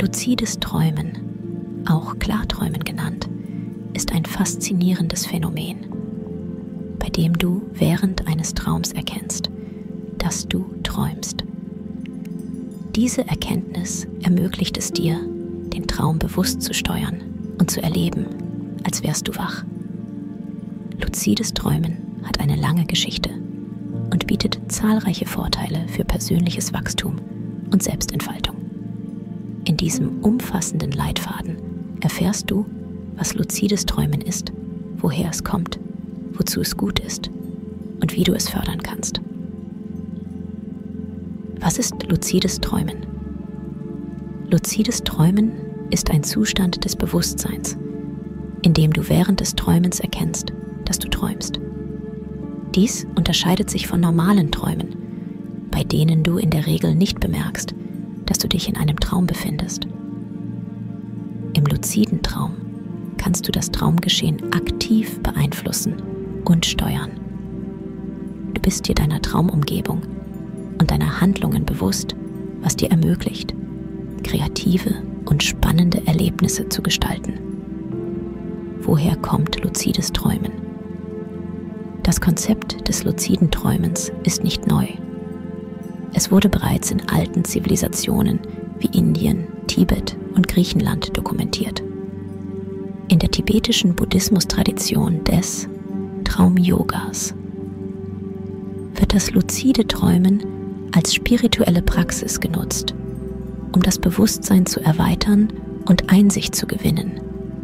Luzides Träumen, auch Klarträumen genannt, ist ein faszinierendes Phänomen, bei dem du während eines Traums erkennst, dass du träumst. Diese Erkenntnis ermöglicht es dir, den Traum bewusst zu steuern und zu erleben, als wärst du wach. Luzides Träumen hat eine lange Geschichte und bietet zahlreiche Vorteile für persönliches Wachstum und Selbstentfaltung. In diesem umfassenden Leitfaden erfährst du, was luzides Träumen ist, woher es kommt, wozu es gut ist und wie du es fördern kannst. Was ist luzides Träumen? Luzides Träumen ist ein Zustand des Bewusstseins, in dem du während des Träumens erkennst, dass du träumst. Dies unterscheidet sich von normalen Träumen, bei denen du in der Regel nicht bemerkst, dass du dich in einem Traum befindest. Im luziden Traum kannst du das Traumgeschehen aktiv beeinflussen und steuern. Du bist dir deiner Traumumgebung und deiner Handlungen bewusst, was dir ermöglicht, kreative und spannende Erlebnisse zu gestalten. Woher kommt luzides Träumen? Das Konzept des luziden Träumens ist nicht neu. Es wurde bereits in alten Zivilisationen wie Indien, Tibet und Griechenland dokumentiert. In der tibetischen Buddhismus-Tradition des Traum-Yogas wird das luzide Träumen als spirituelle Praxis genutzt, um das Bewusstsein zu erweitern und Einsicht zu gewinnen.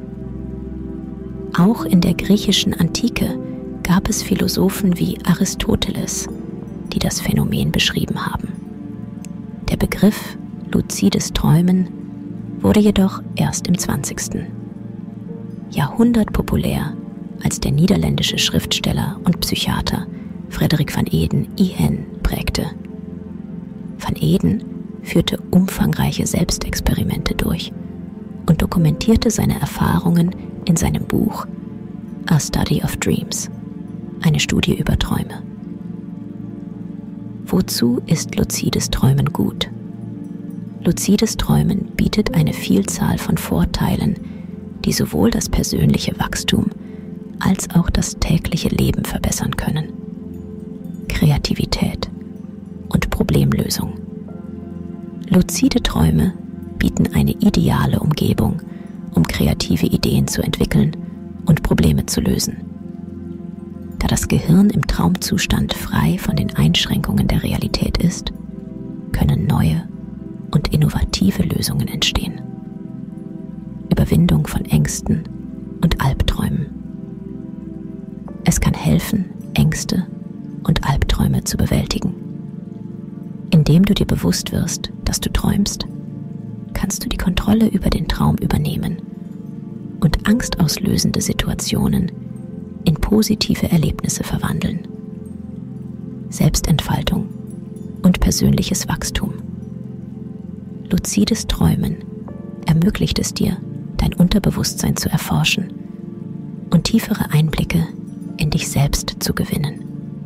Auch in der griechischen Antike gab es Philosophen wie Aristoteles, die das Phänomen beschrieben haben. Der Begriff luzides Träumen wurde jedoch erst im 20. Jahrhundert populär, als der niederländische Schriftsteller und Psychiater Frederik van Eeden Ihan prägte. Van Eeden führte umfangreiche Selbstexperimente durch und dokumentierte seine Erfahrungen in seinem Buch A Study of Dreams, eine Studie über Träume. Wozu ist luzides Träumen gut? Luzides Träumen bietet eine Vielzahl von Vorteilen, die sowohl das persönliche Wachstum als auch das tägliche Leben verbessern können. Kreativität und Problemlösung. Luzide Träume bieten eine ideale Umgebung, um kreative Ideen zu entwickeln und Probleme zu lösen. Da das Gehirn im Traumzustand frei von den Einschränkungen der Realität ist, können neue und innovative Lösungen entstehen. Überwindung von Ängsten und Albträumen. Es kann helfen, Ängste und Albträume zu bewältigen. Indem du dir bewusst wirst, dass du träumst, kannst du die Kontrolle über den Traum übernehmen und angstauslösende Situationen in positive Erlebnisse verwandeln. Selbstentfaltung und persönliches Wachstum. Luzides Träumen ermöglicht es dir, dein Unterbewusstsein zu erforschen und tiefere Einblicke in dich selbst zu gewinnen.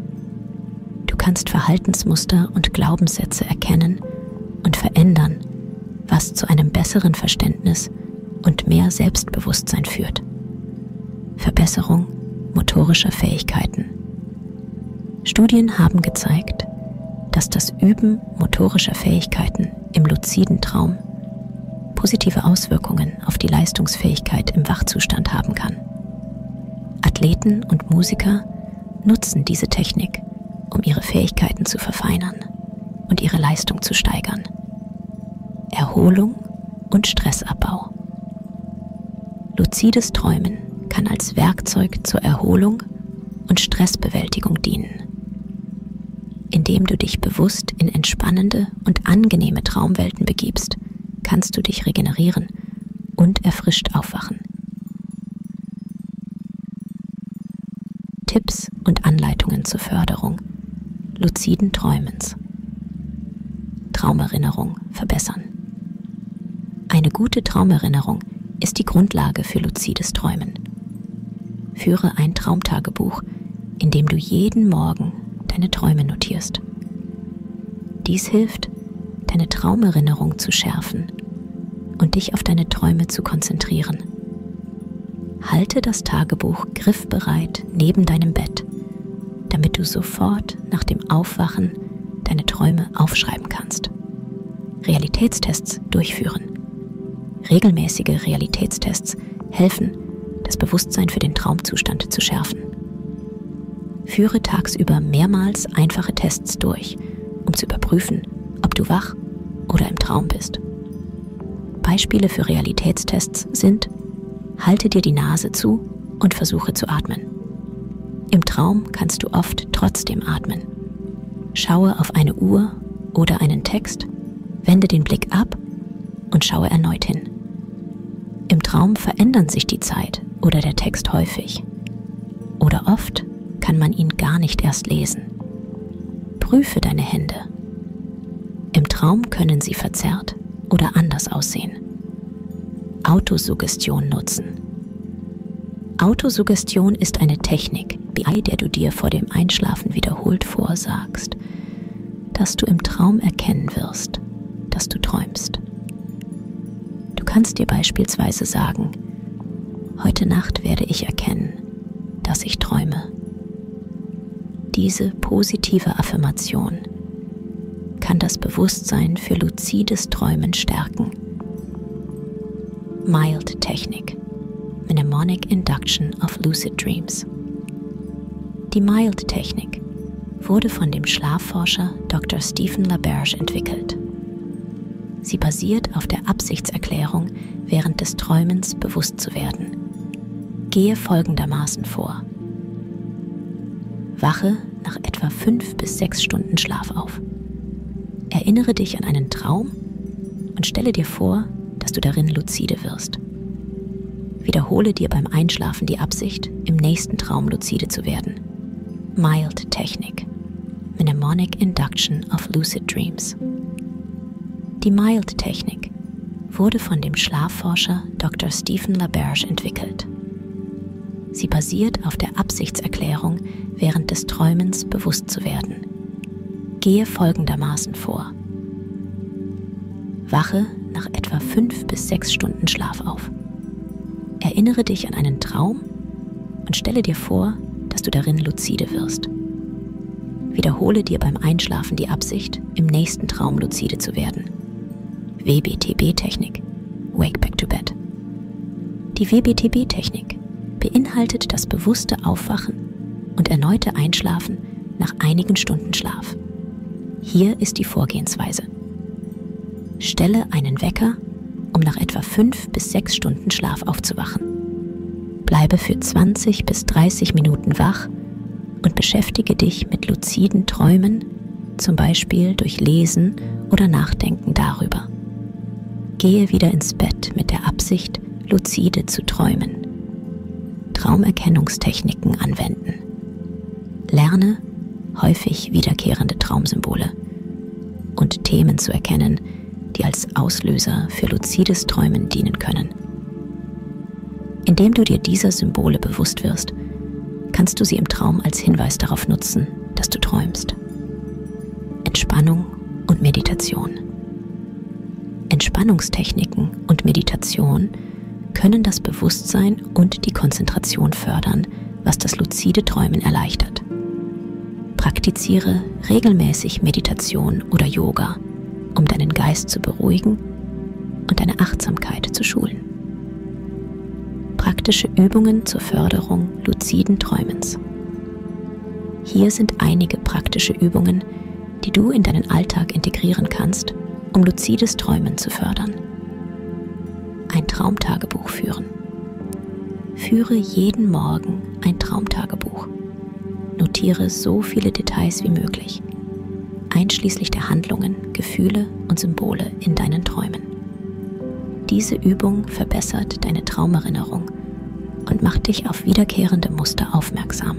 Du kannst Verhaltensmuster und Glaubenssätze erkennen und verändern, was zu einem besseren Verständnis und mehr Selbstbewusstsein führt. Verbesserung motorischer Fähigkeiten. Studien haben gezeigt, dass das Üben motorischer Fähigkeiten im luziden Traum positive Auswirkungen auf die Leistungsfähigkeit im Wachzustand haben kann. Athleten und Musiker nutzen diese Technik, um ihre Fähigkeiten zu verfeinern und ihre Leistung zu steigern. Erholung und Stressabbau. Luzides Träumen kann als Werkzeug zur Erholung und Stressbewältigung dienen. Indem du dich bewusst in entspannende und angenehme Traumwelten begibst, kannst du dich regenerieren und erfrischt aufwachen. Tipps und Anleitungen zur Förderung luziden Träumens. Traumerinnerung verbessern. Eine gute Traumerinnerung ist die Grundlage für luzides Träumen. Führe ein Traumtagebuch, in dem du jeden Morgen deine Träume notierst. Dies hilft, deine Traumerinnerung zu schärfen und dich auf deine Träume zu konzentrieren. Halte das Tagebuch griffbereit neben deinem Bett, damit du sofort nach dem Aufwachen deine Träume aufschreiben kannst. Realitätstests durchführen. Regelmäßige Realitätstests helfen, das Bewusstsein für den Traumzustand zu schärfen. Führe tagsüber mehrmals einfache Tests durch, um zu überprüfen, ob du wach oder im Traum bist. Beispiele für Realitätstests sind: Halte dir die Nase zu und versuche zu atmen. Im Traum kannst du oft trotzdem atmen. Schaue auf eine Uhr oder einen Text, wende den Blick ab und schaue erneut hin. Im Traum verändern sich die Zeit oder der Text häufig. Oder oft kann man ihn gar nicht erst lesen. Prüfe deine Hände. Im Traum können sie verzerrt oder anders aussehen. Autosuggestion nutzen. Autosuggestion ist eine Technik, bei der du dir vor dem Einschlafen wiederholt vorsagst, dass du im Traum erkennen wirst, dass du träumst. Du kannst dir beispielsweise sagen: Heute Nacht werde ich erkennen, dass ich träume. Diese positive Affirmation kann das Bewusstsein für luzides Träumen stärken. MILD-Technik, Mnemonic Induction of Lucid Dreams. Die MILD-Technik wurde von dem Schlafforscher Dr. Stephen LaBerge entwickelt. Sie basiert auf der Absichtserklärung, während des Träumens bewusst zu werden. Gehe folgendermaßen vor. Wache nach etwa 5 bis 6 Stunden Schlaf auf. Erinnere dich an einen Traum und stelle dir vor, dass du darin lucide wirst. Wiederhole dir beim Einschlafen die Absicht, im nächsten Traum lucide zu werden. MILD-Technik, Mnemonic Induction of Lucid Dreams. Die MILD-Technik wurde von dem Schlafforscher Dr. Stephen LaBerge entwickelt. Sie basiert auf der Absichtserklärung, während des Träumens bewusst zu werden. Gehe folgendermaßen vor. Wache nach etwa 5 bis 6 Stunden Schlaf auf. Erinnere dich an einen Traum und stelle dir vor, dass du darin lucide wirst. Wiederhole dir beim Einschlafen die Absicht, im nächsten Traum lucide zu werden. WBTB-Technik, Wake Back to Bed. Die WBTB-Technik beinhaltet das bewusste Aufwachen und erneute Einschlafen nach einigen Stunden Schlaf. Hier ist die Vorgehensweise. Stelle einen Wecker, um nach etwa 5 bis 6 Stunden Schlaf aufzuwachen. Bleibe für 20 bis 30 Minuten wach und beschäftige dich mit luziden Träumen, zum Beispiel durch Lesen oder Nachdenken darüber. Gehe wieder ins Bett mit der Absicht, luzide zu träumen. Traumerkennungstechniken anwenden. Lerne häufig wiederkehrende Traumsymbole und Themen zu erkennen, die als Auslöser für luzides Träumen dienen können. Indem du dir dieser Symbole bewusst wirst, kannst du sie im Traum als Hinweis darauf nutzen, dass du träumst. Entspannung und Meditation. Entspannungstechniken und Meditation können das Bewusstsein und die Konzentration fördern, was das luzide Träumen erleichtert. Praktiziere regelmäßig Meditation oder Yoga, um deinen Geist zu beruhigen und deine Achtsamkeit zu schulen. Praktische Übungen zur Förderung luziden Träumens. Hier sind einige praktische Übungen, die du in deinen Alltag integrieren kannst, um luzides Träumen zu fördern. Ein Traumtagebuch führen. Führe jeden Morgen ein Traumtagebuch. Notiere so viele Details wie möglich, einschließlich der Handlungen, Gefühle und Symbole in deinen Träumen. Diese Übung verbessert deine Traumerinnerung und macht dich auf wiederkehrende Muster aufmerksam.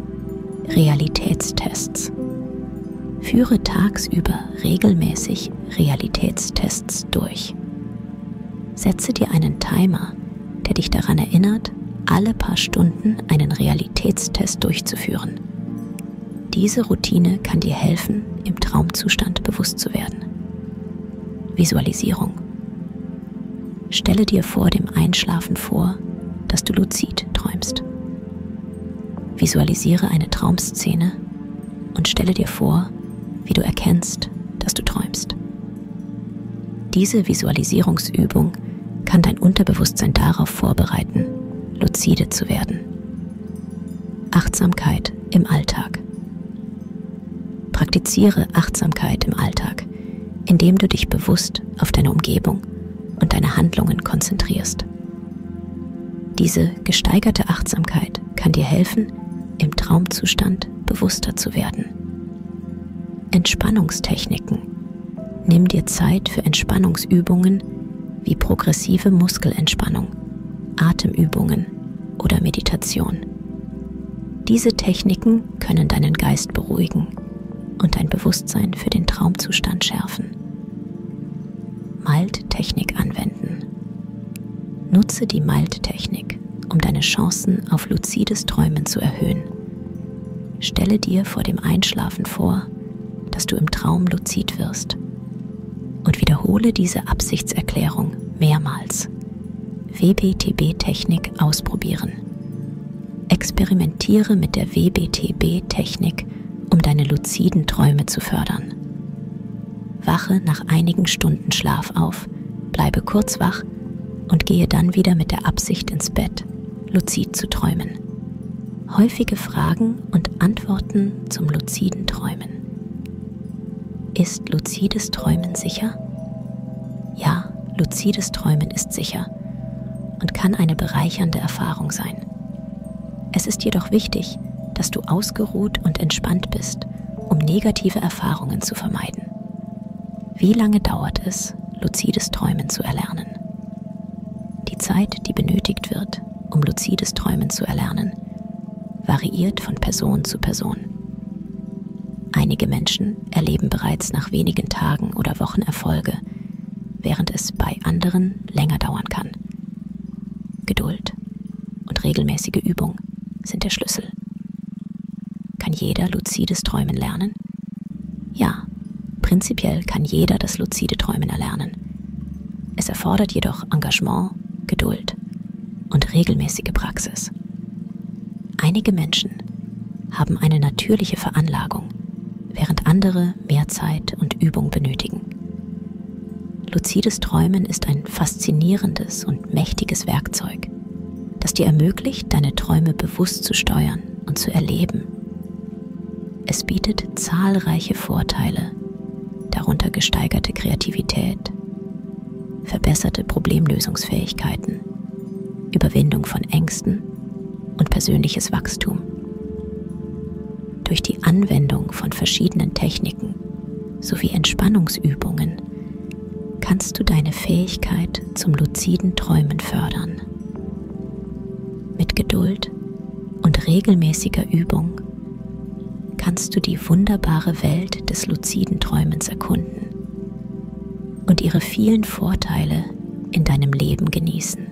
Realitätstests. Führe tagsüber regelmäßig Realitätstests durch. Setze dir einen Timer, der dich daran erinnert, alle paar Stunden einen Realitätstest durchzuführen. Diese Routine kann dir helfen, im Traumzustand bewusst zu werden. Visualisierung. Stelle dir vor dem Einschlafen vor, dass du luzid träumst. Visualisiere eine Traumszene und stelle dir vor, wie du erkennst, dass du träumst. Diese Visualisierungsübung kann dein Unterbewusstsein darauf vorbereiten, luzide zu werden. Achtsamkeit im Alltag. Praktiziere Achtsamkeit im Alltag, indem du dich bewusst auf deine Umgebung und deine Handlungen konzentrierst. Diese gesteigerte Achtsamkeit kann dir helfen, im Traumzustand bewusster zu werden. Entspannungstechniken. Nimm dir Zeit für Entspannungsübungen wie progressive Muskelentspannung, Atemübungen oder Meditation. Diese Techniken können deinen Geist beruhigen und dein Bewusstsein für den Traumzustand schärfen. Mild-Technik anwenden. Nutze die Mild-Technik, um deine Chancen auf luzides Träumen zu erhöhen. Stelle dir vor dem Einschlafen vor, dass du im Traum luzid wirst und wiederhole diese Absichtserklärung mehrmals. WBTB-Technik ausprobieren. Experimentiere mit der WBTB-Technik, um deine luziden Träume zu fördern. Wache nach einigen Stunden Schlaf auf, bleibe kurz wach und gehe dann wieder mit der Absicht ins Bett, luzid zu träumen. Häufige Fragen und Antworten zum luziden Träumen. Ist luzides Träumen sicher? Ja, luzides Träumen ist sicher und kann eine bereichernde Erfahrung sein. Es ist jedoch wichtig, dass du ausgeruht und entspannt bist, um negative Erfahrungen zu vermeiden. Wie lange dauert es, luzides Träumen zu erlernen? Die Zeit, die benötigt wird, um luzides Träumen zu erlernen, variiert von Person zu Person. Einige Menschen erleben bereits nach wenigen Tagen oder Wochen Erfolge, während es bei anderen länger dauern kann. Geduld und regelmäßige Übung sind der Schlüssel. Kann jeder luzides Träumen lernen? Ja, prinzipiell kann jeder das luzide Träumen erlernen. Es erfordert jedoch Engagement, Geduld und regelmäßige Praxis. Einige Menschen haben eine natürliche Veranlagung, während andere mehr Zeit und Übung benötigen. Luzides Träumen ist ein faszinierendes und mächtiges Werkzeug, das dir ermöglicht, deine Träume bewusst zu steuern und zu erleben. Es bietet zahlreiche Vorteile, darunter gesteigerte Kreativität, verbesserte Problemlösungsfähigkeiten, Überwindung von Ängsten und persönliches Wachstum. Durch die Anwendung von verschiedenen Techniken sowie Entspannungsübungen kannst du deine Fähigkeit zum luziden Träumen fördern. Mit Geduld und regelmäßiger Übung kannst du die wunderbare Welt des luziden Träumens erkunden und ihre vielen Vorteile in deinem Leben genießen.